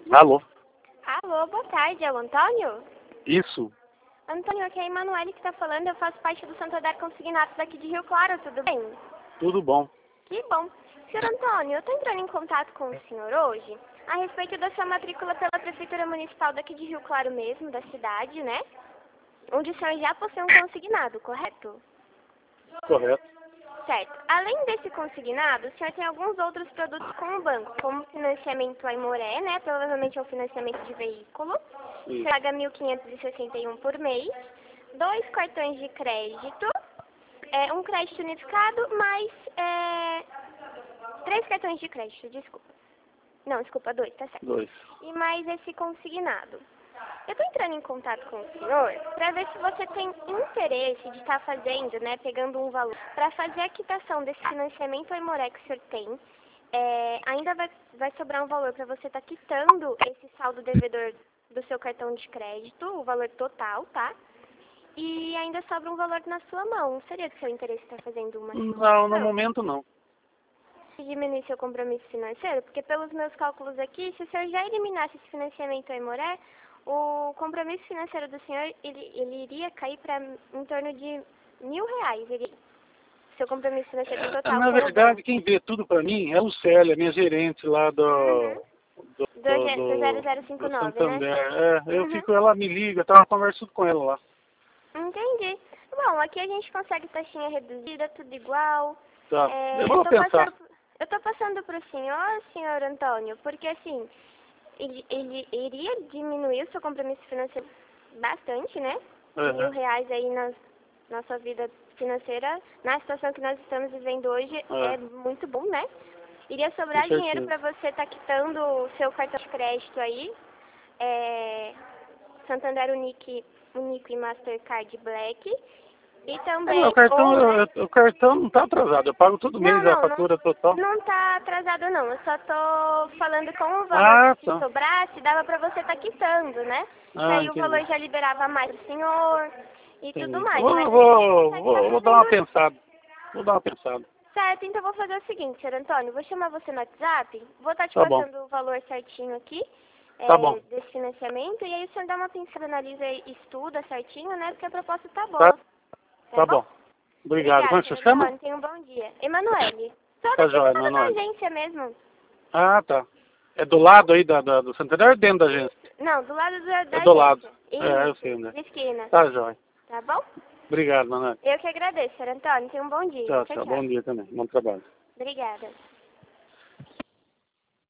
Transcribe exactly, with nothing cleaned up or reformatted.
Alô? Alô, boa tarde, é o Antônio? Isso? Antônio, aqui é a Emanuele que está falando, eu faço parte do Santander Consignados daqui de Rio Claro, tudo bem? Tudo bom. Que bom. Senhor Antônio, eu estou entrando em contato com o senhor hoje a respeito da sua matrícula pela Prefeitura Municipal daqui de Rio Claro mesmo, da cidade, né? Onde o senhor já possui um consignado, correto? Correto. Certo. Além desse consignado, o senhor tem alguns outros produtos com o banco, como financiamento Aimoré, né? Provavelmente é um financiamento de veículo. Isso. Você paga mil quinhentos e sessenta e um por mês. Dois cartões de crédito. É, um crédito unificado, mais é, três cartões de crédito, desculpa. Não, desculpa, dois, tá certo. Dois. E mais esse consignado. Eu estou entrando em contato com o senhor para ver se você tem interesse de estar fazendo, né, pegando um valor, para fazer a quitação desse financiamento Aimoré que o senhor tem. É, ainda vai, vai sobrar um valor para você estar quitando esse saldo devedor do seu cartão de crédito, o valor total, tá? E ainda sobra um valor na sua mão. Seria do seu interesse estar fazendo uma Não, no momento não. diminuir seu compromisso financeiro? Porque pelos meus cálculos aqui, se o senhor já eliminasse esse financiamento Aimoré, o compromisso financeiro do senhor, ele, ele iria cair para em torno de mil reais. Ele, seu compromisso financeiro total. Na verdade, quem vê tudo pra mim é o Célia, minha gerente lá do... Uhum. Do, Do, do, do zero zero cinco do nove, Santander. né? É, eu Uhum. fico, ela me liga, tá? Eu converso tudo com ela lá. Entendi. Bom, aqui a gente consegue taxinha reduzida, tudo igual. Tá, É, eu vou tô pensar. passando, eu tô passando pro senhor, senhor Antônio, porque assim, ele, ele iria diminuir o seu compromisso financeiro bastante, né? Uhum. Mil reais aí na, na sua vida financeira, na situação que nós estamos vivendo hoje, É. é muito bom, né? Iria sobrar Com dinheiro certeza. para você estar quitando o seu cartão de crédito aí. É, Santander Unique, Unique e Mastercard Black. E É, também, meu cartão, ou, né? eu- o cartão não tá atrasado, eu pago todo Não, mês a não, não, fatura total. não tá atrasado não. Eu só tô falando com o valor Ah, que tá. sobrasse, dava pra você estar quitando, né? Que Ah, aí o entendi. valor já liberava mais pro senhor e tudo Entendi. mais. Vou, Mas a gente vou, consegue estar vou, vou dar uma fazendo isso. pensada. Vou dar uma pensada. Certo, então eu vou fazer o seguinte, senhor Antônio, vou chamar você no WhatsApp, vou estar te Tá bom. passando o valor certinho aqui, Tá é, bom. desse financiamento, e aí o senhor dá uma pensada, analisa e estuda certinho, né? Porque a proposta tá Tá, boa. Tá tá bom? bom. Obrigado. Como Obrigada, é que você senhor chama? Antônio, tenha um bom dia. Emanuele, só Tá daqui do joia, lado da Manoel. agência mesmo. Ah, tá. É do lado aí da, da, do Santander ou dentro da agência? Não, do lado da, da É do lado. agência. É, eu Isso, sei, né? de esquina. Tá joia. Tá bom? Obrigado, Manoel. Eu que agradeço, senhor Antônio, tenha um bom dia. Tchau, Tchau, tchau. tchau. Bom dia também. Bom trabalho. Obrigada.